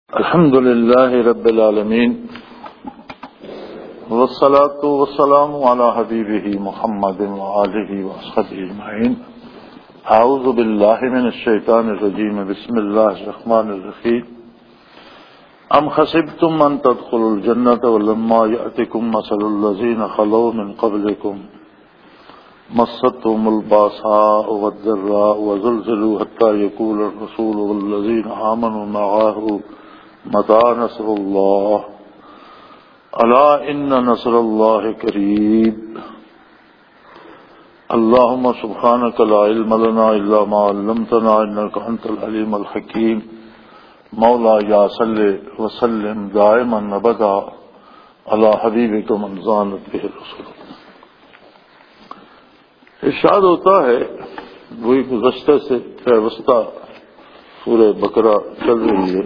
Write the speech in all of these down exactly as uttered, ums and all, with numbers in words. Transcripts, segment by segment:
الحمد لله رب العالمين والصلاة والسلام على حبيبه محمد وآله وصحبه أجمعين. أعوذ بالله من الشيطان الرجيم. بسم الله الرحمن الرحيم. أم حسبتم أن تدخلوا الجنة ولما يأتكم مثل الذين خلوا من قبلكم مستهم الباساء والضراء وزلزلوا حتى يقول الرسول والذين آمنوا معه متى نصر الله الا ان نصر الله قريب. اللهم سبحانك لا علم لنا الا ما علمتنا انك انت العليم الحكيم. مولاي صل وسلم دائما ابدا على حبيبك من زانت به الرسل. ارشاد ہوتا ہے وہی گزشتہ سے پیوستہ سورہ بقرہ چل رہی ہے.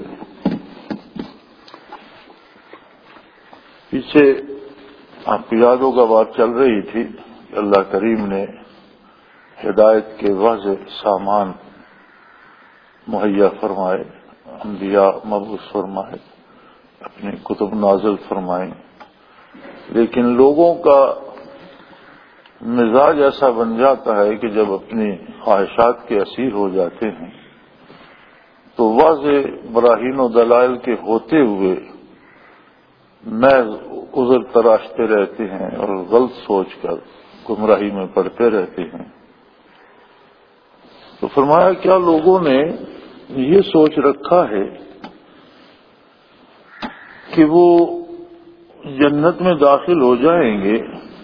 پیچھے آپ کی یادوں کا بات چل رہی تھی کہ اللہ کریم نے ہدایت کے واضح سامان مہیا فرمائے، انبیاء مبعوث فرمائے، اپنی کتب نازل فرمائیں، لیکن لوگوں کا مزاج ایسا بن جاتا ہے کہ جب اپنی خواہشات کے اسیر ہو جاتے ہیں تو واضح براہین و دلائل کے ہوتے ہوئے محض عذر تراشتے رہتے ہیں اور غلط سوچ کر گمراہی میں پڑتے رہتے ہیں. تو فرمایا کیا لوگوں نے یہ سوچ رکھا ہے کہ وہ جنت میں داخل ہو جائیں گے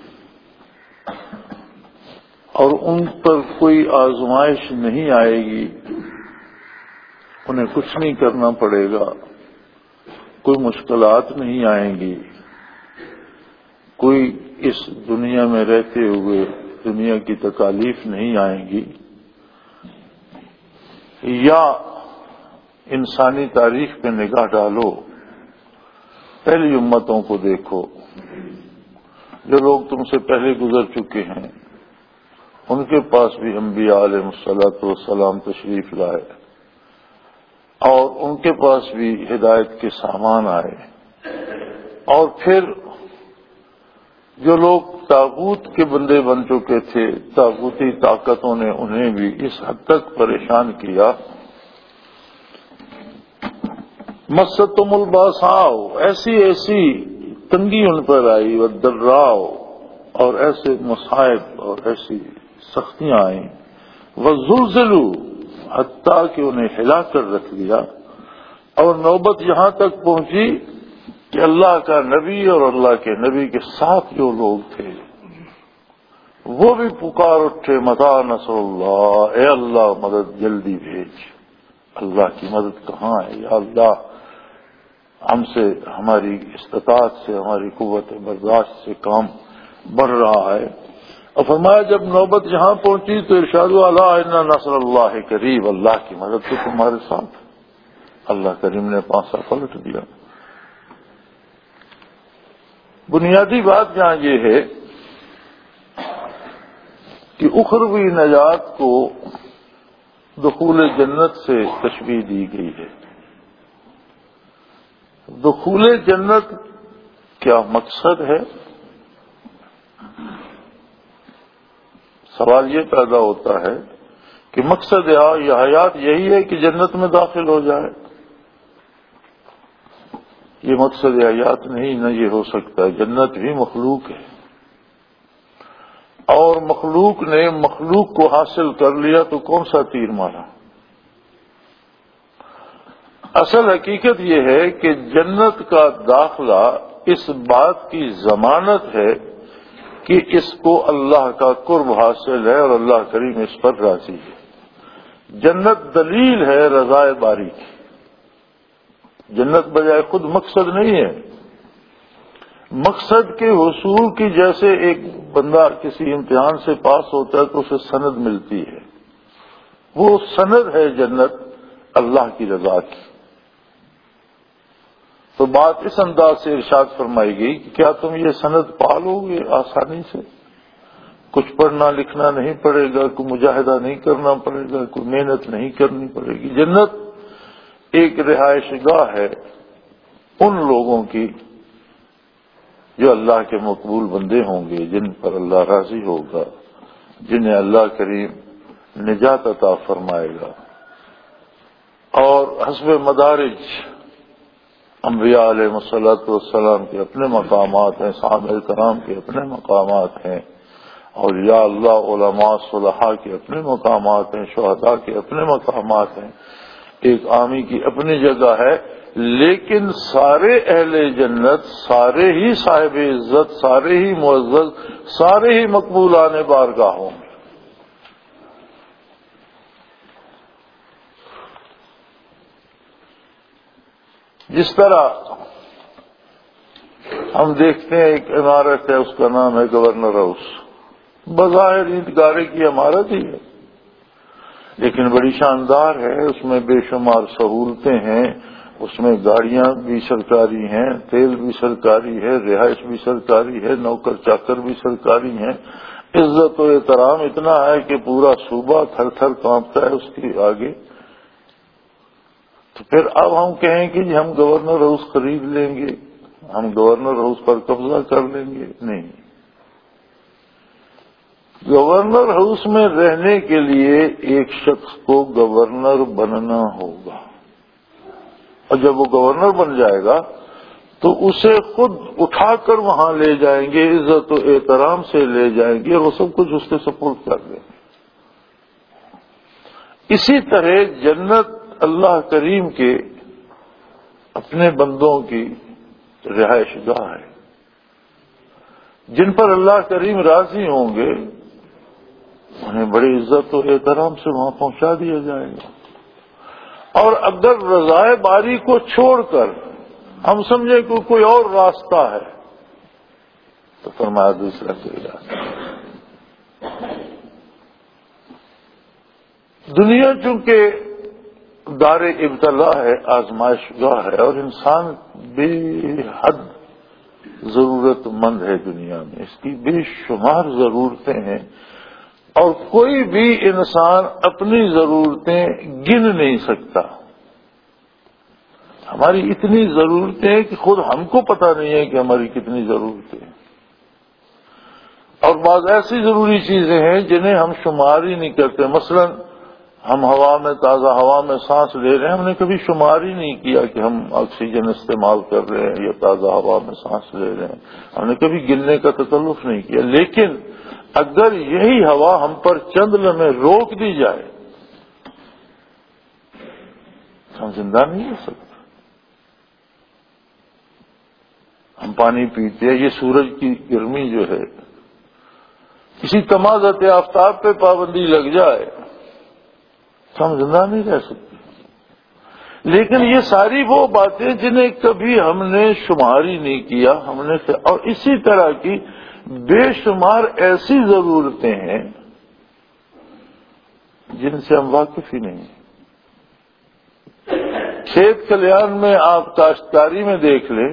اور ان پر کوئی آزمائش نہیں آئے گی، انہیں کچھ نہیں کرنا پڑے گا، کوئی مشکلات نہیں آئیں گی، کوئی اس دنیا میں رہتے ہوئے دنیا کی تکالیف نہیں آئیں گی؟ یا انسانی تاریخ پہ نگاہ ڈالو، پہلی امتوں کو دیکھو، جو لوگ تم سے پہلے گزر چکے ہیں ان کے پاس بھی انبیاء علیہ الصلوۃ والسلام تشریف لائے اور ان کے پاس بھی ہدایت کے سامان آئے، اور پھر جو لوگ طاغوت کے بندے بن چکے تھے طاغوتی طاقتوں نے انہیں بھی اس حد تک پریشان کیا. مستهم الباساء، ایسی ایسی تنگی ان پر آئی، والضراء، اور ایسے مصائب اور ایسی سختیاں آئیں، وزلزلوا، حتیٰ کہ انہیں ہلا کر رکھ دیا. اور نوبت یہاں تک پہنچی کہ اللہ کا نبی اور اللہ کے نبی کے ساتھ جو لوگ تھے وہ بھی پکار اٹھے متى نصر اللہ، اے اللہ مدد جلدی بھیج. اللہ کی مدد کہاں ہے یا اللہ؟ ہم سے، ہماری استطاعت سے، ہماری قوت برداشت سے کام بڑھ رہا ہے. اور فرمایا جب نوبت یہاں پہنچی تو ارشاد الا ان نصر اللہ قریب، اللہ کی مدد تو تمہارے ساتھ. اللہ کریم نے پانسا پلٹ دیا. بنیادی بات یہاں یہ ہے کہ اخروی نجات کو دخول جنت سے تشبیہ دی گئی ہے. دخول جنت کیا مقصد ہے؟ سوال یہ پیدا ہوتا ہے کہ مقصد یہ حیات یہی ہے کہ جنت میں داخل ہو جائے. یہ مقصد حیات نہیں، نہ یہ ہو سکتا. جنت بھی مخلوق ہے اور مخلوق نے مخلوق کو حاصل کر لیا تو کون سا تیر مارا؟ اصل حقیقت یہ ہے کہ جنت کا داخلہ اس بات کی ضمانت ہے کہ اس کو اللہ کا قرب حاصل ہے اور اللہ کریم اس پر راضی ہے. جنت دلیل ہے رضائے باری کی. جنت بجائے خود مقصد نہیں ہے. مقصد کے حصول کی جیسے ایک بندہ کسی امتحان سے پاس ہوتا ہے تو اسے سند ملتی ہے، وہ سند ہے جنت اللہ کی رضا کی. تو بات اس انداز سے ارشاد فرمائی گئی کہ کیا تم یہ سند پالو گے آسانی سے؟ کچھ پڑھنا لکھنا نہیں پڑے گا، کوئی مجاہدہ نہیں کرنا پڑے گا، کوئی محنت نہیں کرنی پڑے گی. جنت ایک رہائش گاہ ہے ان لوگوں کی جو اللہ کے مقبول بندے ہوں گے، جن پر اللہ راضی ہوگا، جنہیں اللہ کریم نجات عطا فرمائے گا۔ اور حسب مدارج انبیاء علیہ الصلوۃ والسلام کے اپنے مقامات ہیں، صحابہ کرام کے اپنے مقامات ہیں، اولیاء اللہ علماء صلحاء کے اپنے مقامات ہیں، شہداء کے اپنے مقامات ہیں، ایک عامی کی اپنی جگہ ہے، لیکن سارے اہل جنت، سارے ہی صاحب عزت، سارے ہی معزز، سارے ہی مقبولان بارگاہ ہوں گے۔ جس طرح ہم دیکھتے ہیں ایک عمارت ہے، اس کا نام ہے گورنر ہاؤس، بظاہر عیدگاہ کی عمارت ہی ہے، لیکن بڑی شاندار ہے، اس میں بے شمار سہولتیں ہیں، اس میں گاڑیاں بھی سرکاری ہیں، تیل بھی سرکاری ہے، رہائش بھی سرکاری ہے، نوکر چاکر بھی سرکاری ہیں، عزت و احترام اتنا ہے کہ پورا صوبہ تھر تھر کانپتا ہے اس کے آگے۔ تو پھر اب ہم کہیں کہ جی ہم گورنر ہاؤس خرید لیں گے، ہم گورنر ہاؤس پر قبضہ کر لیں گے، نہیں۔ گورنر ہاؤس میں رہنے کے لیے ایک شخص کو گورنر بننا ہوگا، اور جب وہ گورنر بن جائے گا تو اسے خود اٹھا کر وہاں لے جائیں گے، عزت و احترام سے لے جائیں گے، اور وہ سب کچھ اس کے سپرد کر دیں گے۔ اسی طرح جنت اللہ کریم کے اپنے بندوں کی رہائش گاہ ہے، جن پر اللہ کریم راضی ہوں گے انہیں بڑی عزت و احترام سے وہاں پہنچا دیا جائے گا۔ اور اگر رضائے باری کو چھوڑ کر ہم سمجھیں کہ کوئی اور راستہ ہے تو فرمایا دوسرا کوئی راستہ۔ دنیا چونکہ دار ابتلا ہے، آزمائش گاہ ہے، اور انسان بے حد ضرورت مند ہے، دنیا میں اس کی بے شمار ضرورتیں ہیں، اور کوئی بھی انسان اپنی ضرورتیں گن نہیں سکتا۔ ہماری اتنی ضرورتیں ہیں کہ خود ہم کو پتہ نہیں ہے کہ ہماری کتنی ضرورتیں ہیں، اور بعض ایسی ضروری چیزیں ہیں جنہیں ہم شمار ہی نہیں کرتے۔ مثلا ہم ہوا میں، تازہ ہوا میں سانس لے رہے ہیں، ہم نے کبھی شمار ہی نہیں کیا کہ ہم آکسیجن استعمال کر رہے ہیں یا تازہ ہوا میں سانس لے رہے ہیں، ہم نے کبھی گننے کا تکلف نہیں کیا۔ لیکن اگر یہی ہوا ہم پر چند لمحے روک دی جائے تو ہم زندہ نہیں رہ سکتے۔ ہم پانی پیتے ہیں، یہ سورج کی گرمی جو ہے، کسی تمازت آفتاب پہ پابندی لگ جائے تو ہم زندہ نہیں رہ سکتے۔ لیکن یہ ساری وہ باتیں جنہیں کبھی ہم نے شمار ہی نہیں کیا، ہم نے، اور اسی طرح کی بے شمار ایسی ضرورتیں ہیں جن سے ہم واقف ہی نہیں۔ کھیت کھلیان میں آپ کاشتکاری میں دیکھ لیں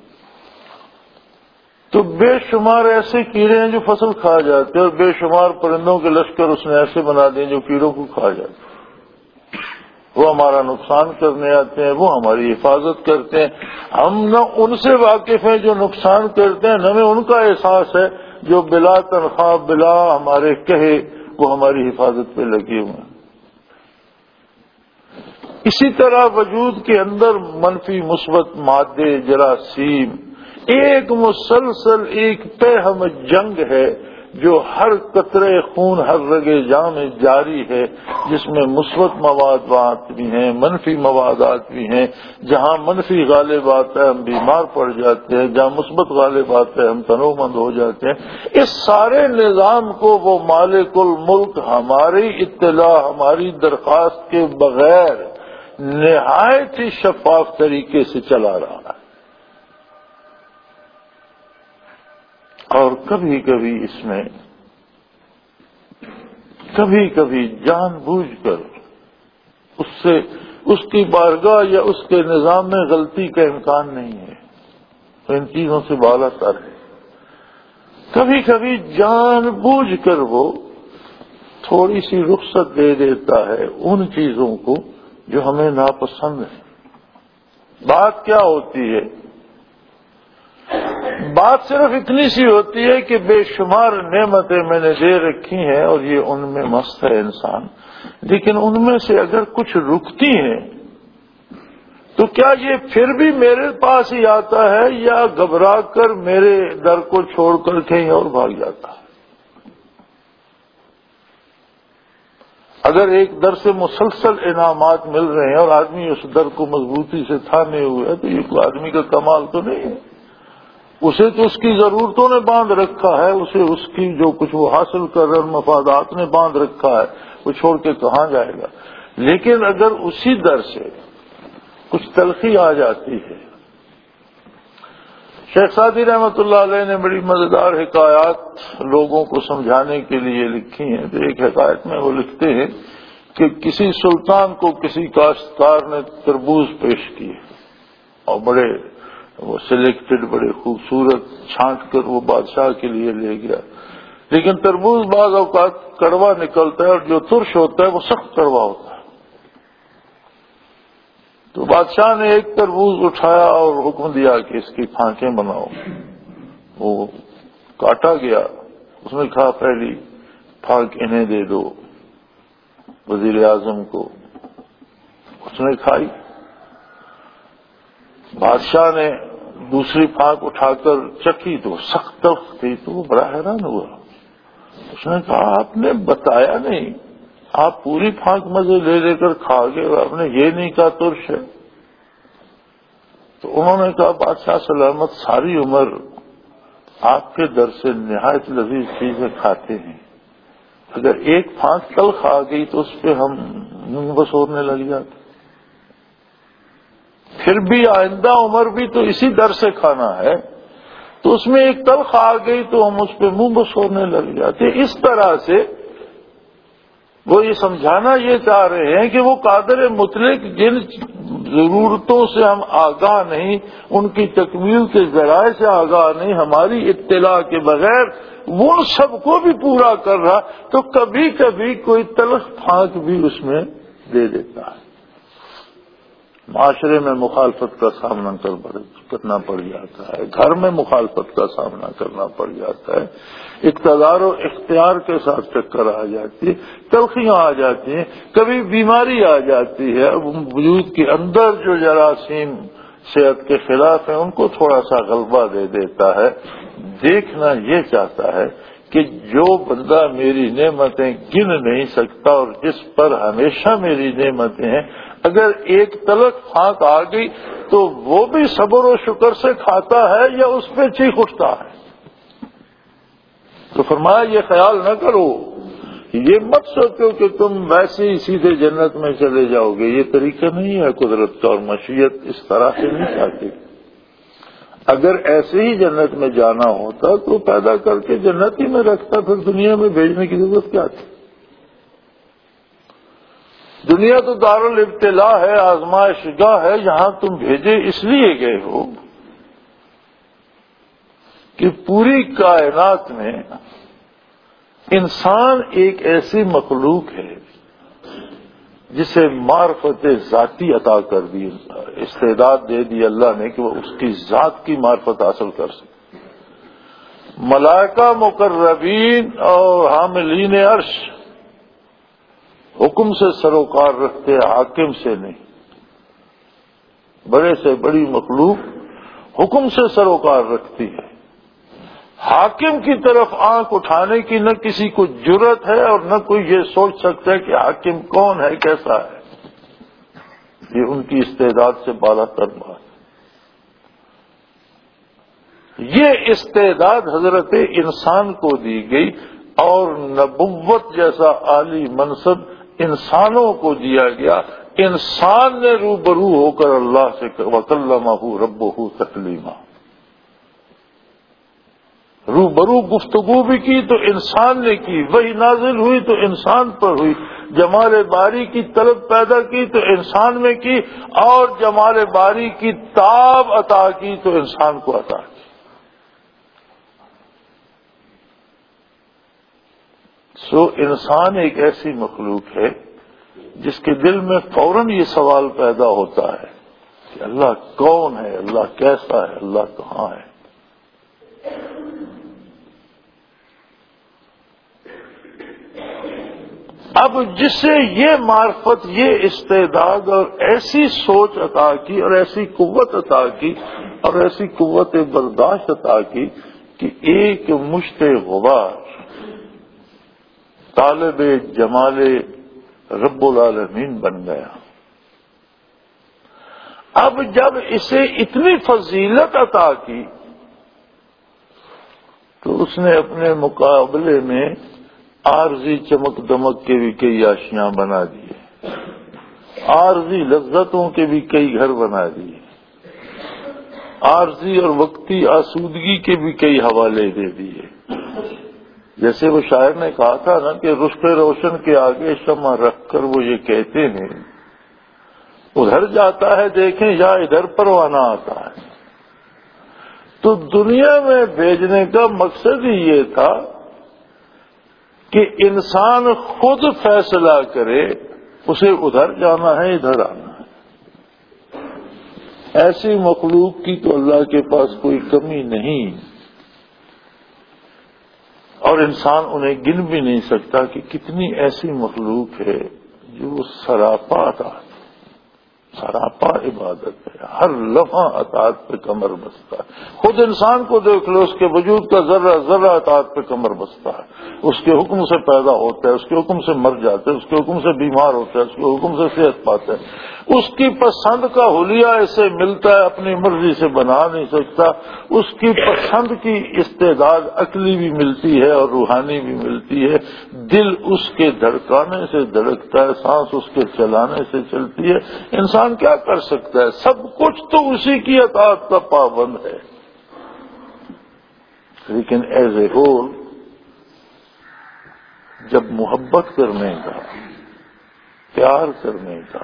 تو بے شمار ایسے کیڑے ہیں جو فصل کھا جاتے ہیں، اور بے شمار پرندوں کے لشکر اس نے ایسے بنا دیے جو کیڑوں کو کھا جاتے ہیں۔ وہ ہمارا نقصان کرنے آتے ہیں، وہ ہماری حفاظت کرتے ہیں، ہم نہ ان سے واقف ہیں جو نقصان کرتے ہیں، نہ ہمیں ان کا احساس ہے جو بلا تنخواہ، بلا ہمارے کہے وہ ہماری حفاظت پہ لگے ہوئے ہیں۔ اسی طرح وجود کے اندر منفی مثبت مادے، جراثیم، ایک مسلسل ایک تہم جنگ ہے جو ہر قطرے خون، ہر رگے جاں میں جاری ہے، جس میں مثبت موادات بھی ہیں، منفی موادات بھی ہیں۔ جہاں منفی غالب آتا ہے ہم بیمار پڑ جاتے ہیں، جہاں مثبت غالب آتا ہے ہم تنوع مند ہو جاتے ہیں۔ اس سارے نظام کو وہ مالک الملک ہماری اطلاع، ہماری درخواست کے بغیر نہایت ہی شفاف طریقے سے چلا رہا ہے، اور کبھی کبھی اس میں کبھی کبھی جان بوجھ کر اس سے، اس کی بارگاہ یا اس کے نظام میں غلطی کا امکان نہیں ہے، تو ان چیزوں سے بالا تر ہے۔ کبھی کبھی جان بوجھ کر وہ تھوڑی سی رخصت دے دیتا ہے ان چیزوں کو جو ہمیں ناپسند ہے۔ بات کیا ہوتی ہے؟ بات صرف اتنی سی ہوتی ہے کہ بے شمار نعمتیں میں نے دے رکھی ہیں اور یہ ان میں مست ہے انسان، لیکن ان میں سے اگر کچھ رکتی ہیں تو کیا یہ پھر بھی میرے پاس ہی آتا ہے یا گھبرا کر میرے در کو چھوڑ کر کہیں اور بھاگ جاتا ہے؟ اگر ایک در سے مسلسل انعامات مل رہے ہیں اور آدمی اس در کو مضبوطی سے تھامے ہوئے ہے تو یہ کوئی آدمی کا کمال تو نہیں ہے۔ اسے تو اس کی ضرورتوں نے باندھ رکھا ہے، اسے اس کی جو کچھ وہ حاصل کر رہے مفادات نے باندھ رکھا ہے، وہ چھوڑ کے کہاں جائے گا؟ لیکن اگر اسی در سے کچھ تلخی آ جاتی ہے، شیخ سعدی رحمۃ اللہ علیہ نے بڑی مزیدار حکایات لوگوں کو سمجھانے کے لیے لکھی ہیں۔ تو ایک حکایت میں وہ لکھتے ہیں کہ کسی سلطان کو کسی کاشتکار نے تربوز پیش کیے اور بڑے وہ سلیکٹڈ بڑے خوبصورت چھانٹ کر وہ بادشاہ کے لیے لے گیا، لیکن تربوز بعض اوقات کڑوا نکلتا ہے اور جو ترش ہوتا ہے وہ سخت کڑوا ہوتا ہے۔ تو بادشاہ نے ایک تربوز اٹھایا اور حکم دیا کہ اس کی پھانکیں بناؤ۔ وہ کاٹا گیا، اس نے کہا پہلی پھانک انہیں دے دو، وزیر اعظم کو۔ اس نے کھائی۔ بادشاہ نے دوسری پھانک اٹھا کر چکھی تو سخت تلخ تھی، تو وہ بڑا حیران ہوا۔ اس نے کہا آپ نے بتایا نہیں، آپ پوری پھانک مزے لے لے کر کھا گئے اور آپ نے یہ نہیں کہا ترش ہے۔ تو انہوں نے کہا بادشاہ سلامت ساری عمر آپ کے در سے نہایت لذیذ چیزیں کھاتے ہیں، اگر ایک پھانک تلخ آ گئی تو اس پہ ہم منہ بسورنے لگ جاتے، پھر بھی آئندہ عمر بھی تو اسی در سے کھانا ہے، تو اس میں ایک تلخ آ گئی تو ہم اس پہ منہ بسورنے لگ جاتے۔ اس طرح سے وہ یہ سمجھانا یہ چاہ رہے ہیں کہ وہ قادر مطلق جن ضرورتوں سے ہم آگاہ نہیں، ان کی تکمیل کے ذرائع سے آگاہ نہیں، ہماری اطلاع کے بغیر وہ سب کو بھی پورا کر رہا، تو کبھی کبھی کوئی تلخ پھانک بھی اس میں دے دیتا ہے۔ معاشرے میں مخالفت کا سامنا کرنا پڑ جاتا ہے، گھر میں مخالفت کا سامنا کرنا پڑ جاتا ہے، اقتدار و اختیار کے ساتھ ٹکر آ جاتی ہے، تلخیاں آ جاتی ہیں، کبھی بیماری آ جاتی ہے، وجود کے اندر جو جراثیم صحت کے خلاف ہیں ان کو تھوڑا سا غلبہ دے دیتا ہے۔ دیکھنا یہ چاہتا ہے کہ جو بندہ میری نعمتیں گن نہیں سکتا اور جس پر ہمیشہ میری نعمتیں ہیں، اگر ایک تلخ پھانک آ گئی تو وہ بھی صبر و شکر سے کھاتا ہے یا اس پہ چیخ اٹھتا ہے؟ تو فرمایا یہ خیال نہ کرو، یہ مت سوچو کہ تم ویسے ہی سیدھے جنت میں چلے جاؤ گے، یہ طریقہ نہیں ہے قدرت کا، اور مشیت اس طرح سے نہیں چاہتی۔ اگر ایسے ہی جنت میں جانا ہوتا تو پیدا کر کے جنت ہی میں رکھتا، پھر دنیا میں بھیجنے کی ضرورت کیا تھی؟ دنیا تو دارالابتلاء ہے، آزمائش گاہ ہے، یہاں تم بھیجے اس لیے گئے ہو کہ پوری کائنات میں انسان ایک ایسی مخلوق ہے جسے معرفت ذاتی عطا کر دی، استعداد دے دی اللہ نے کہ وہ اس کی ذات کی معرفت حاصل کر سکے۔ ملائکہ مقربین اور حاملین عرش حکم سے سروکار رکھتے، حاکم سے نہیں۔ بڑے سے بڑی مخلوق حکم سے سروکار رکھتی ہے، حاکم کی طرف آنکھ اٹھانے کی نہ کسی کو جرت ہے اور نہ کوئی یہ سوچ سکتا ہے کہ حاکم کون ہے، کیسا ہے۔ یہ ان کی استعداد سے بالا تر بات ہے۔ یہ استعداد حضرت انسان کو دی گئی اور نبوت جیسا عالی منصب انسانوں کو دیا گیا۔ انسان نے روبرو ہو کر اللہ سے وکلمہ ربہ تکلیما، روبرو گفتگو بھی کی تو انسان نے کی، وہی نازل ہوئی تو انسان پر ہوئی، جمال باری کی طلب پیدا کی تو انسان میں کی، اور جمال باری کی تاب عطا کی تو انسان کو عطا کی۔ سو انسان ایک ایسی مخلوق ہے جس کے دل میں فوراً یہ سوال پیدا ہوتا ہے کہ اللہ کون ہے، اللہ کیسا ہے، اللہ کہاں ہے۔ اب جسے یہ معرفت، یہ استعداد اور ایسی سوچ عطا کی اور ایسی قوت عطا کی اور ایسی قوت برداشت عطا کی کہ ایک مشت غبار طالب جمال رب العالمین بن گیا۔ اب جب اسے اتنی فضیلت عطا کی تو اس نے اپنے مقابلے میں عارضی چمک دمک کے بھی کئی آشیاں بنا دیے، عارضی لذتوں کے بھی کئی گھر بنا دیے، عارضی اور وقتی آسودگی کے بھی کئی حوالے دے دیے۔ جیسے وہ شاعر نے کہا تھا نا کہ رشک روشن کے آگے شمع رکھ کر وہ یہ کہتے ہیں ادھر جاتا ہے دیکھیں یا ادھر پروانہ آتا ہے۔ تو دنیا میں بھیجنے کا مقصد ہی یہ تھا کہ انسان خود فیصلہ کرے اسے ادھر جانا ہے ادھر آنا ہے۔ ایسی مخلوق کی تو اللہ کے پاس کوئی کمی نہیں، اور انسان انہیں گن بھی نہیں سکتا کہ کتنی ایسی مخلوق ہے جو سراپا اطاعت، سراپا عبادت ہے، ہر لمحہ اطاعت پہ کمر بستہ ہے۔ خود انسان کو دیکھ لو، اس کے وجود کا ذرہ ذرہ اطاعت پہ کمر بستہ ہے، اس کے حکم سے پیدا ہوتا ہے، اس کے حکم سے مر جاتا ہے، اس کے حکم سے بیمار ہوتا ہے، اس کے حکم سے صحت پاتا ہے۔ اس کی پسند کا حلیہ اسے ملتا ہے، اپنی مرضی سے بنا نہیں سکتا۔ اس کی پسند کی استعداد عقلی بھی ملتی ہے اور روحانی بھی ملتی ہے۔ دل اس کے دھڑکانے سے دھڑکتا ہے، سانس اس کے چلانے سے چلتی ہے۔ انسان کیا کر سکتا ہے؟ سب کچھ تو اسی کی اطاعت کا پابند ہے۔ لیکن ایز اے ہول جب محبت کرنے کا، پیار کرنے کا،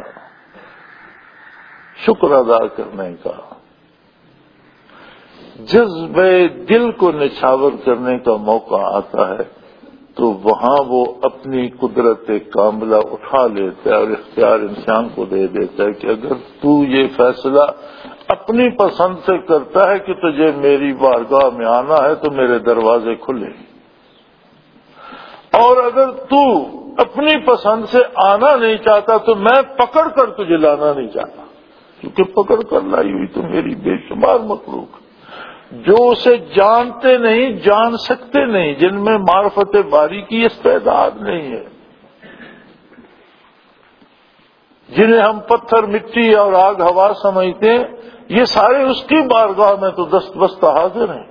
شکر ادا کرنے کا، جذبے دل کو نچھاور کرنے کا موقع آتا ہے تو وہاں وہ اپنی قدرت کاملہ اٹھا لیتا ہے اور اختیار انسان کو دے دیتا ہے کہ اگر تو یہ فیصلہ اپنی پسند سے کرتا ہے کہ تجھے میری بارگاہ میں آنا ہے تو میرے دروازے کھلے، اور اگر تو اپنی پسند سے آنا نہیں چاہتا تو میں پکڑ کر تجھے لانا نہیں چاہتا، کیونکہ پکڑ کر لائی ہوئی تو میری بے شمار مخلوق جو اسے جانتے نہیں، جان سکتے نہیں، جن میں معرفت باری کی استعداد نہیں ہے، جنہیں ہم پتھر مٹی اور آگ ہوا سمجھتے ہیں، یہ سارے اس کی بارگاہ میں تو دست بستہ حاضر ہیں۔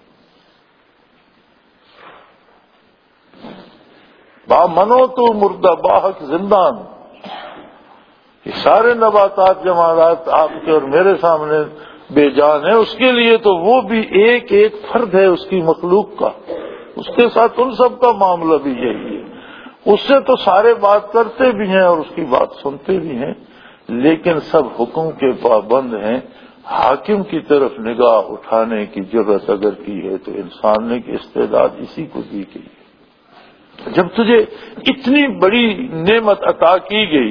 با منو تو مردہ باحق زندان، یہ سارے نباتات جمادات آپ کے اور میرے سامنے بے جان ہے، اس کے لیے تو وہ بھی ایک ایک فرد ہے اس کی مخلوق کا، اس کے ساتھ ان سب کا معاملہ بھی یہی ہے۔ اس سے تو سارے بات کرتے بھی ہیں اور اس کی بات سنتے بھی ہیں، لیکن سب حکم کے پابند ہیں۔ حاکم کی طرف نگاہ اٹھانے کی جرت اگر کی ہے تو انسان نے کی استعداد اسی کو دی گئی۔ جب تجھے اتنی بڑی نعمت عطا کی گئی،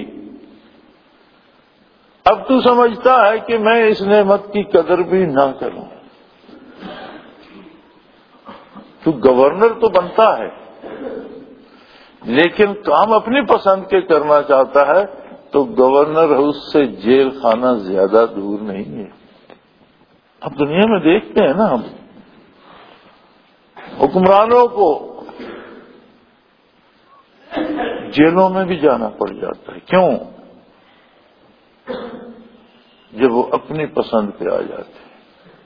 اب تو سمجھتا ہے کہ میں اس نعمت کی قدر بھی نہ کروں، تو گورنر تو بنتا ہے لیکن کام اپنی پسند کے کرنا چاہتا ہے تو گورنر ہاؤس سے جیل خانہ زیادہ دور نہیں ہے۔ اب دنیا میں دیکھتے ہیں نا ہم حکمرانوں کو جیلوں میں بھی جانا پڑ جاتا ہے، کیوں؟ جب وہ اپنی پسند پہ آ جاتے ہیں۔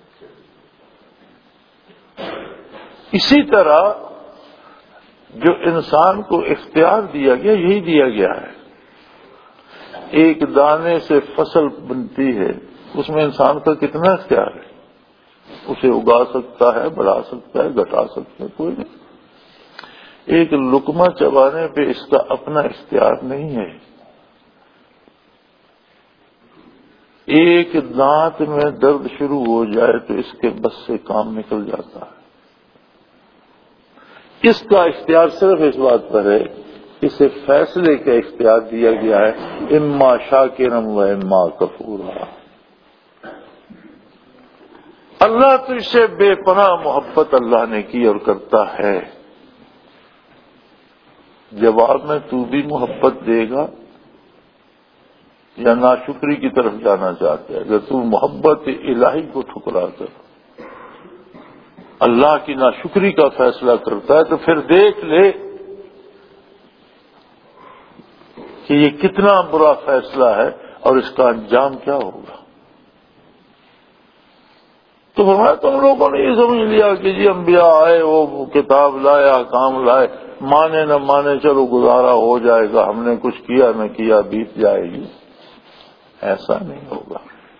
اسی طرح جو انسان کو اختیار دیا گیا یہی دیا گیا ہے۔ ایک دانے سے فصل بنتی ہے، اس میں انسان کا کتنا اختیار ہے؟ اسے اگا سکتا ہے، بڑھا سکتا ہے، گھٹا سکتا ہے، کوئی نہیں۔ ایک لقمہ چبانے پہ اس کا اپنا اختیار نہیں ہے۔ ایک دانت میں درد شروع ہو جائے تو اس کے بس سے کام نکل جاتا ہے۔ اس کا اختیار صرف اس بات پر ہے اسے فیصلے کا اختیار دیا گیا ہے، اما شاکرا و اما کفورا۔ اللہ تجھ سے بے پناہ محبت اللہ نے کی اور کرتا ہے، جواب میں تو بھی محبت دے گا یا ناشکری کی طرف جانا چاہتا ہے؟ اگر تو محبت الہی کو ٹھکرا کر اللہ کی ناشکری کا فیصلہ کرتا ہے تو پھر دیکھ لے کہ یہ کتنا برا فیصلہ ہے اور اس کا انجام کیا ہوگا۔ تو فرمایا تم لوگوں نے یہ سمجھ لیا کہ جی انبیاء آئے، وہ کتاب لائے، احکام لائے، مانے نہ مانے چلو گزارا ہو جائے گا، ہم نے کچھ کیا نہ کیا بیت جائے گی۔ ایسا نہیں ہوگا۔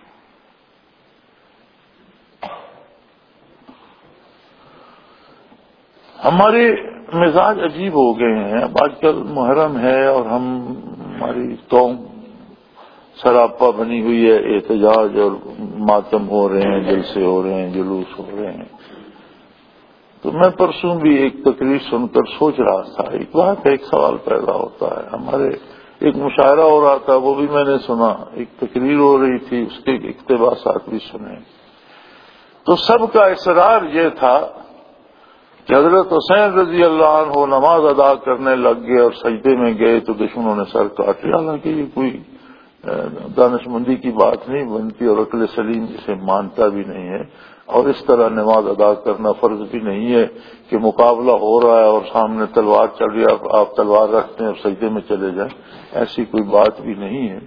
ہمارے مزاج عجیب ہو گئے ہیں۔ اب آج کل محرم ہے اور ہم ہماری قوم سراپا بنی ہوئی ہے، احتجاج اور ماتم ہو رہے ہیں، جلسے ہو رہے ہیں، جلوس ہو رہے ہیں۔ تو میں پرسوں بھی ایک تقریر سن کر سوچ رہا تھا، ایک بات ایک سوال پیدا ہوتا ہے۔ ہمارے ایک مشاعرہ ہو رہا تھا، وہ بھی میں نے سنا، ایک تقریر ہو رہی تھی، اس کے اقتباسات بھی سنے۔ تو سب کا اصرار یہ تھا کہ حضرت حسین رضی اللہ عنہ نماز ادا کرنے لگ گئے اور سجدے میں گئے تو دشمنوں نے سر کاٹ لیا۔ حالانکہ یہ کوئی دانش مندی کی بات نہیں بنتی اور عقل سلیم اسے مانتا بھی نہیں ہے، اور اس طرح نماز ادا کرنا فرض بھی نہیں ہے کہ مقابلہ ہو رہا ہے اور سامنے تلوار چل رہی ہے، آپ تلوار رکھتے ہیں اور سجدے میں چلے جائیں، ایسی کوئی بات بھی نہیں ہے۔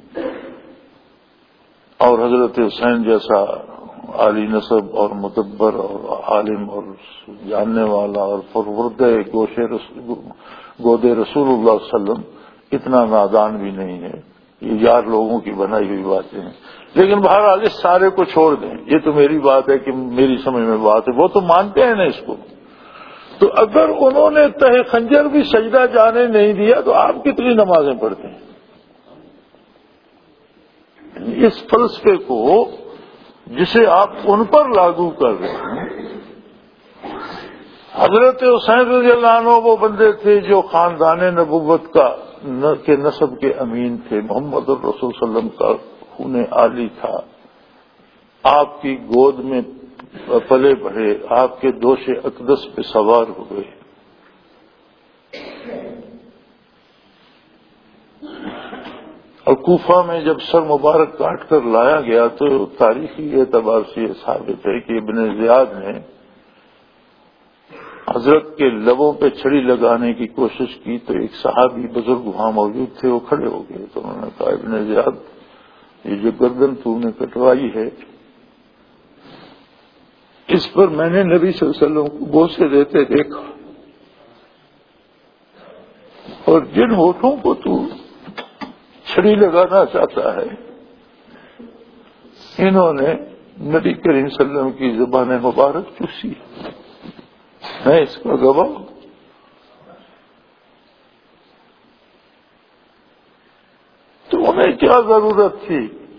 اور حضرت حسین جیسا عالی نسب اور مدبر اور عالم اور جاننے والا اور پرورد گوشے گودے رسول اللہ صلی اللہ علیہ وسلم اتنا نادان بھی نہیں ہے۔ یہ یار لوگوں کی بنائی ہوئی باتیں ہیں۔ لیکن بہرحال اس سارے کو چھوڑ دیں، یہ تو میری بات ہے کہ میری سمجھ میں بات ہے، وہ تو مانتے ہیں نا اس کو۔ تو اگر انہوں نے تہ خنجر بھی سجدہ جانے نہیں دیا تو آپ کتنی نمازیں پڑھتے ہیں؟ اس فلسفے کو جسے آپ ان پر لاگو کر رہے ہیں۔ حضرت حسین رضی اللہ عنہ وہ بندے تھے جو خاندان نبوت کا کے نسب کے امین تھے، محمد الرسول صلی اللہ علیہ وسلم کا خون عالی تھا، آپ کی گود میں پلے بڑھے، آپ کے دوش اقدس پہ سوار ہوئے۔ اور کوفہ میں جب سر مبارک کاٹ کر لایا گیا تو تاریخی اعتبار سے یہ ثابت ہے کہ ابن زیاد نے حضرت کے لبوں پہ چھڑی لگانے کی کوشش کی تو ایک صحابی بزرگ وہاں موجود تھے، وہ کھڑے ہو گئے تو انہوں نے کہا ابن زیاد یہ جو گردن تو نے کٹوائی ہے اس پر میں نے نبی صلی اللہ علیہ وسلم کو بوسے دیتے دیکھا، اور جن ہونٹوں کو تو چھڑی لگانا چاہتا ہے انہوں نے نبی کریم صلی اللہ علیہ وسلم کی زبان مبارک چوسی، میں اس کا گواہ ہوں۔ تو انہیں کیا ضرورت تھی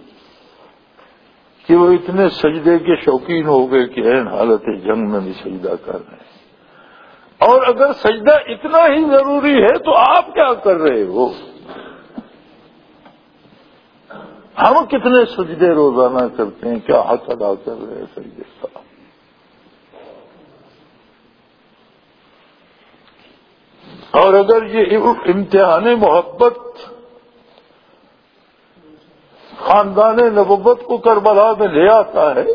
کہ وہ اتنے سجدے کے شوقین ہو گئے کہ عین حالت جنگ میں بھی سجدہ کر رہے ہیں؟ اور اگر سجدہ اتنا ہی ضروری ہے تو آپ کیا کر رہے ہو؟ ہم کتنے سجدے روزانہ کرتے ہیں، کیا حق ادا کر رہے ہیں سجدے کا؟ اور اگر یہ امتحان محبت خاندان نبوت کو کربلا میں لے آتا ہے،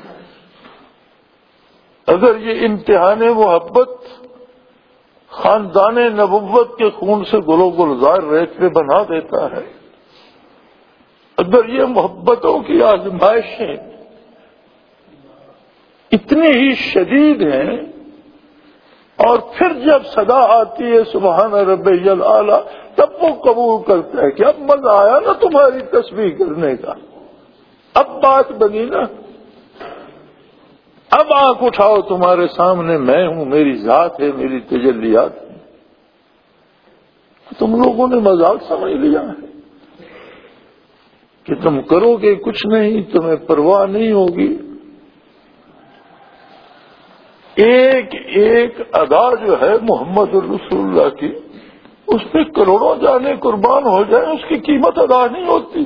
اگر یہ امتحان محبت خاندان نبوت کے خون سے گلو گلزار ریت پہ بنا دیتا ہے، اگر یہ محبتوں کی آزمائشیں اتنی ہی شدید ہیں اور پھر جب صدا آتی ہے سبحان ربی الاعلیٰ تب وہ قبول کرتا ہے کہ اب مزہ آیا نا تمہاری تسبیح کرنے کا، اب بات بنی نا، اب آنکھ اٹھاؤ تمہارے سامنے میں ہوں، میری ذات ہے، میری تجلیات ہیں۔ تم لوگوں نے مذاق سمجھ لیا ہے کہ تم کرو گے کچھ نہیں، تمہیں پرواہ نہیں ہوگی۔ ایک ایک ادا جو ہے محمد الرسول اللہ کی اس پہ کروڑوں جانے قربان ہو جائیں، اس کی قیمت ادا نہیں ہوتی۔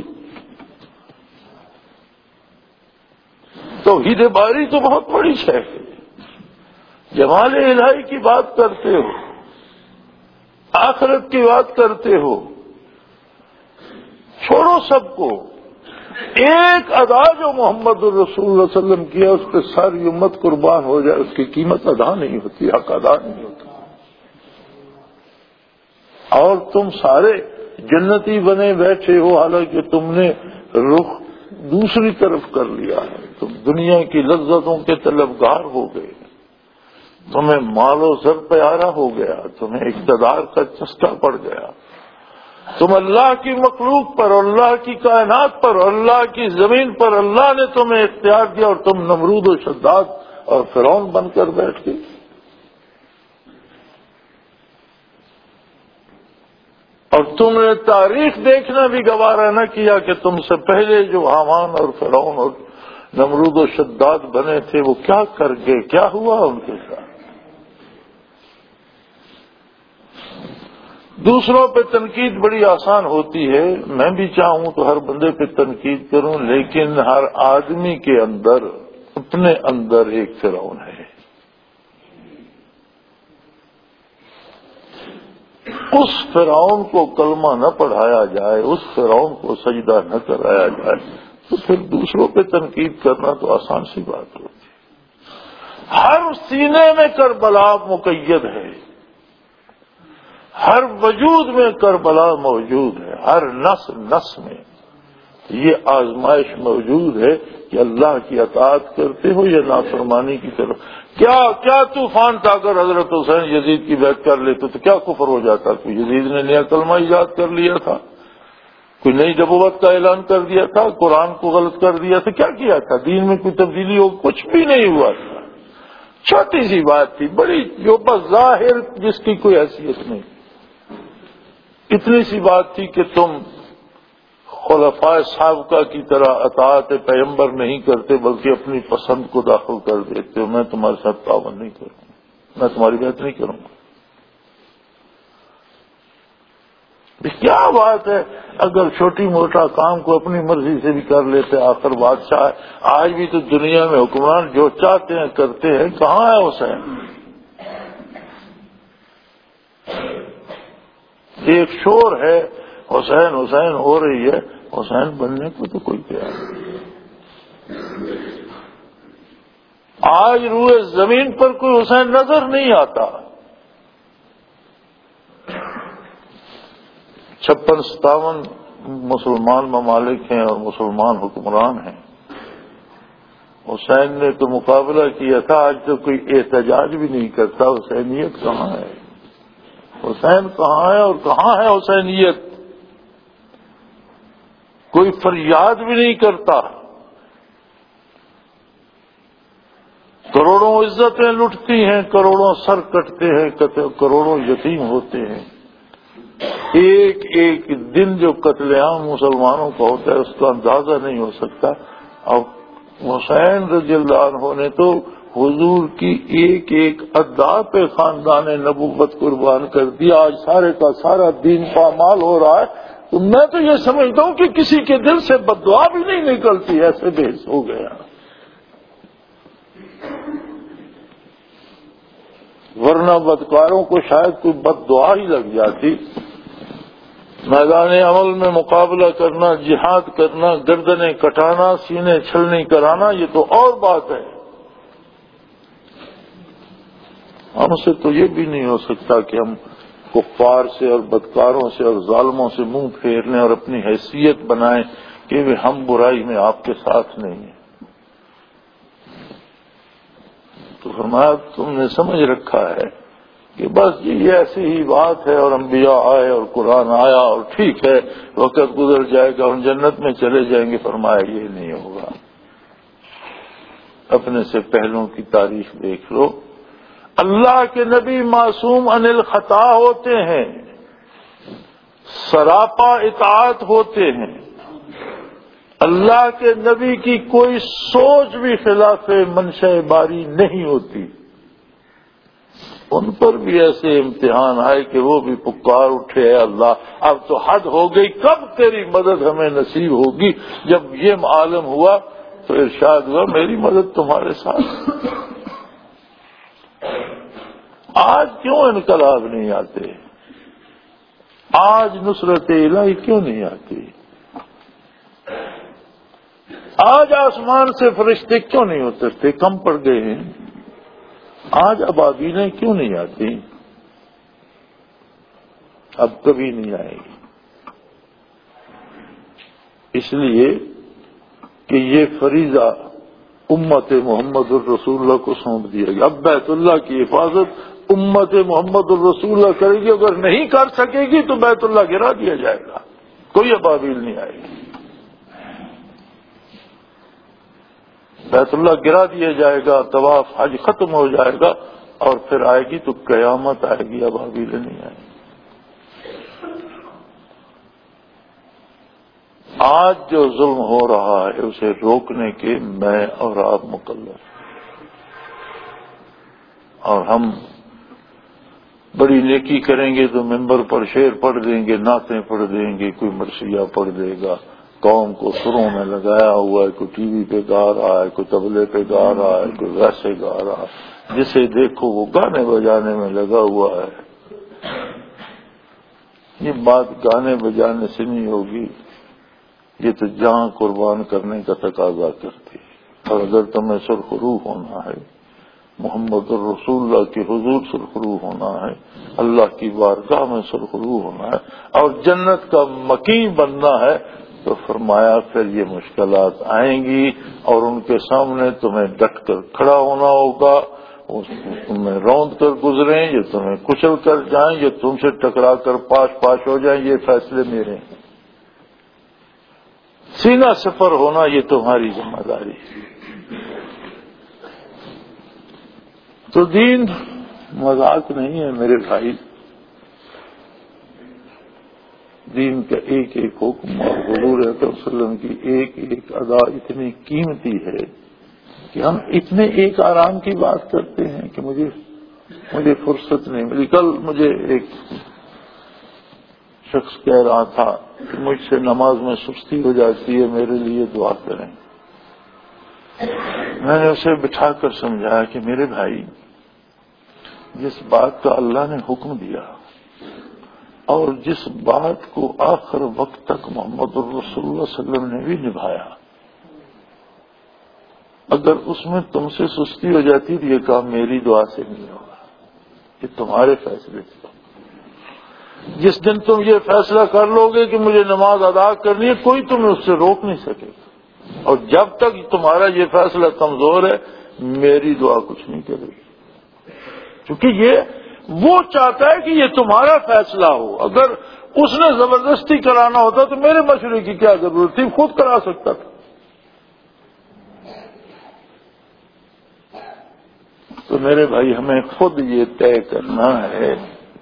توحید باری تو بہت بڑی شے ہے۔ جمال الہی کی بات کرتے ہو، آخرت کی بات کرتے ہو، چھوڑو سب کو، ایک ادا جو محمد الرسول اللہ علیہ وسلم کیا اس پہ ساری امت قربان ہو جائے، اس کی قیمت ادا نہیں ہوتی، حق ادا نہیں ہوتا۔ اور تم سارے جنتی بنے بیٹھے ہو، حالانکہ تم نے رخ دوسری طرف کر لیا ہے، تم دنیا کی لذتوں کے طلبگار ہو گئے، تمہیں مال و زر پیارا ہو گیا، تمہیں اقتدار کا چسکا پڑ گیا، تم اللہ کی مخلوق پر، اللہ کی کائنات پر، اللہ کی زمین پر اللہ نے تمہیں اختیار دیا اور تم نمرود و شداد اور فرعون بن کر بیٹھ گئے۔ اور تم نے تاریخ دیکھنا بھی گوارا نہ کیا کہ تم سے پہلے جو حامان اور فرعون اور نمرود و شداد بنے تھے وہ کیا کر گئے، کیا ہوا ان کے ساتھ۔ دوسروں پہ تنقید بڑی آسان ہوتی ہے، میں بھی چاہوں تو ہر بندے پہ تنقید کروں، لیکن ہر آدمی کے اندر اپنے اندر ایک فرعون ہے۔ اس فرعون کو کلمہ نہ پڑھایا جائے، اس فرعون کو سجدہ نہ کرایا جائے تو پھر دوسروں پہ تنقید کرنا تو آسان سی بات ہوتی ہے۔ ہر سینے میں کربلا مقید ہے، ہر وجود میں کربلا موجود ہے، ہر نس نس میں یہ آزمائش موجود ہے کہ اللہ کی اطاعت کرتے ہو یا نافرمانی کی طرف۔ کیا کیا طوفان تھا اگر حضرت حسین یزید کی بیعت کر لیتے تو کیا کفر ہو جاتا؟ کوئی یزید نے نیا کلمہ ایجاد کر لیا تھا، کوئی نئی نبوت کا اعلان کر دیا تھا، قرآن کو غلط کر دیا تھا، کیا کیا تھا؟ دین میں کوئی تبدیلی ہو؟ کچھ بھی نہیں ہوا تھا، چھوٹی سی بات تھی، بڑی جو بظاہر جس کی کوئی حیثیت نہیں، اتنی سی بات تھی کہ تم خلفائے سابقہ کی طرح اطاعت پیغمبر نہیں کرتے بلکہ اپنی پسند کو داخل کر دیتے ہو، میں تمہارے ساتھ تعاون نہیں کروں گا، میں تمہاری بیعت نہیں کروں گا۔ کیا بات ہے اگر چھوٹی موٹا کام کو اپنی مرضی سے بھی کر لیتے، آخر بادشاہ آج بھی تو دنیا میں حکمران جو چاہتے ہیں کرتے ہیں، کہاں ہے حسین؟ ایک شور ہے حسین حسین ہو رہی ہے، حسین بننے کو تو کوئی تیار نہیں۔ آج روئے زمین پر کوئی حسین نظر نہیں آتا۔ چھپن ستاون مسلمان ممالک ہیں اور مسلمان حکمران ہیں، حسین نے تو مقابلہ کیا تھا، آج تو کوئی احتجاج بھی نہیں کرتا۔ حسینیت کہاں ہے؟ حسین کہاں ہے اور کہاں ہے حسینیت؟ کوئی فریاد بھی نہیں کرتا۔ کروڑوں عزتیں لٹتی ہیں، کروڑوں سر کٹتے ہیں، کروڑوں یتیم ہوتے ہیں۔ ایک ایک دن جو قتل عام مسلمانوں کا ہوتا ہے اس کا اندازہ نہیں ہو سکتا۔ اب حسین رضی اللہ عنہ نے تو حضور کی ایک ایک ادا پہ خاندان نبوت قربان کر دیا، آج سارے کا سارا دین پامال ہو رہا ہے۔ تو میں تو یہ سمجھتا ہوں کہ کسی کے دل سے بد دعا بھی نہیں نکلتی، ایسے بحث ہو گیا۔ ورنہ بدکاروں کو شاید کوئی بد دعا ہی لگ جاتی۔ میدان عمل میں مقابلہ کرنا، جہاد کرنا، گردنیں کٹانا، سینے چھلنی کرانا، یہ تو اور بات ہے۔ ہم سے تو یہ بھی نہیں ہو سکتا کہ ہم کفار سے اور بدکاروں سے اور ظالموں سے منہ پھیر لیں اور اپنی حیثیت بنائیں کہ ہم برائی میں آپ کے ساتھ نہیں ہیں۔ تو فرمایا تم نے سمجھ رکھا ہے کہ بس یہ ایسی ہی بات ہے، اور انبیاء آئے اور قرآن آیا اور ٹھیک ہے وقت گزر جائے گا ہم جنت میں چلے جائیں گے۔ فرمایا یہ نہیں ہوگا۔ اپنے سے پہلوں کی تاریخ دیکھ لو، اللہ کے نبی معصوم عن الخطا ہوتے ہیں، سراپا اطاعت ہوتے ہیں، اللہ کے نبی کی کوئی سوچ بھی خلاف منشاء باری نہیں ہوتی۔ ان پر بھی ایسے امتحان آئے کہ وہ بھی پکار اٹھے، اے اللہ اب تو حد ہو گئی، کب تیری مدد ہمیں نصیب ہوگی؟ جب یہ معلوم ہوا تو ارشاد ہوا میری مدد تمہارے ساتھ۔ آج کیوں انقلاب نہیں آتے؟ آج نصرت الہی کیوں نہیں آتی؟ آج آسمان سے فرشتے کیوں نہیں اترتے؟ کم پڑ گئے ہیں۔ آج ابابیلیں کیوں نہیں آتی؟ اب کبھی نہیں آئے گی، اس لیے کہ یہ فریضہ امت محمد الرسول اللہ کو سونپ دیا گیا۔ اب بیت اللہ کی حفاظت امت محمد الرسول اللہ کرے گی، اگر نہیں کر سکے گی تو بیت اللہ گرا دیا جائے گا، کوئی ابابیل نہیں آئے گی، بیت اللہ گرا دیا جائے گا، طواف حج ختم ہو جائے گا، اور پھر آئے گی تو قیامت آئے گی، ابابیل نہیں آئے گی۔ آج جو ظلم ہو رہا ہے اسے روکنے کے میں اور آپ مکلف، اور ہم بڑی نیکی کریں گے تو ممبر پر شعر پڑھ دیں گے، نعتیں پڑھ دیں گے، کوئی مرثیہ پڑھ دے گا، قوم کو سروں میں لگایا ہوا ہے، کوئی ٹی وی پہ گا رہا ہے، کوئی تبلے پہ گا رہا ہے، کوئی ویسے گا رہا ہے، جسے دیکھو وہ گانے بجانے میں لگا ہوا ہے۔ یہ بات گانے بجانے سے نہیں ہوگی، یہ تو جان قربان کرنے کا تقاضا کرتی ہے۔ اور اگر تمہیں سرخرو ہونا ہے، محمد الرسول اللہ کے حضور سرخرو ہونا ہے، اللہ کی بارگاہ میں سرخرو ہونا ہے، اور جنت کا مکین بننا ہے، تو فرمایا پھر یہ مشکلات آئیں گی، اور ان کے سامنے تمہیں ڈٹ کر کھڑا ہونا ہوگا، تمہیں روند کر گزریں، یہ تمہیں کچل کر جائیں، یہ تم سے ٹکرا کر پاش پاش ہو جائیں، یہ فیصلے میرے ہیں۔ سینہ سفر ہونا یہ تمہاری ذمہ داری ہے۔ تو دین مذاق نہیں ہے میرے بھائی، دین کا ایک ایک حکم اور حضور صلی اللہ علیہ وسلم کی ایک ایک ادا اتنی قیمتی ہے کہ ہم اتنے ایک آرام کی بات کرتے ہیں کہ مجھے مجھے فرصت نہیں ملی۔ کل مجھے ایک شخص کہہ رہا تھا کہ مجھ سے نماز میں سستی ہو جاتی ہے، میرے لیے دعا کریں۔ میں نے اسے بٹھا کر سمجھایا کہ میرے بھائی، جس بات کا اللہ نے حکم دیا اور جس بات کو آخر وقت تک محمد الرسول اللہ صلی اللہ علیہ وسلم نے بھی نبھایا، اگر اس میں تم سے سستی ہو جاتی تو یہ کام میری دعا سے نہیں ہوگا، یہ تمہارے فیصلے سے۔ جس دن تم یہ فیصلہ کر لو گے کہ مجھے نماز ادا کرنی ہے، کوئی تمہیں اس سے روک نہیں سکے گا، اور جب تک تمہارا یہ فیصلہ کمزور ہے میری دعا کچھ نہیں کرے گی، کیونکہ یہ وہ چاہتا ہے کہ یہ تمہارا فیصلہ ہو۔ اگر اس نے زبردستی کرانا ہوتا تو میرے مشورے کی کیا ضرورت تھی، خود کرا سکتا تھا۔ تو میرے بھائی، ہمیں خود یہ طے کرنا ہے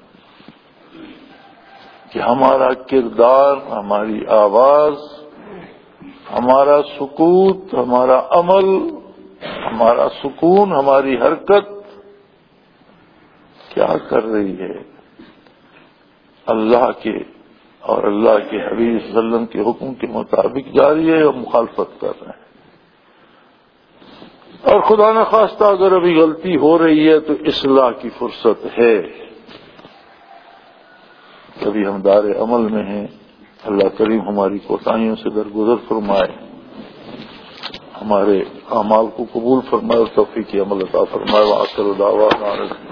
کہ ہمارا کردار، ہماری آواز، ہمارا سکوت، ہمارا عمل، ہمارا سکون، ہماری حرکت کیا کر رہی ہے، اللہ کے اور اللہ کے حبیب صلی اللہ علیہ وسلم کے حکم کے مطابق جاری ہے اور مخالفت کر رہے ہیں۔ اور خدا نخواستہ اگر ابھی غلطی ہو رہی ہے تو اصلاح کی فرصت ہے، کبھی ہم دار عمل میں ہیں، اللہ کریم ہماری کوتاہیوں سے درگزر فرمائے، ہمارے اعمال کو قبول فرمائے اور توفیق عمل عطا فرمائے۔ وآخر دعوانا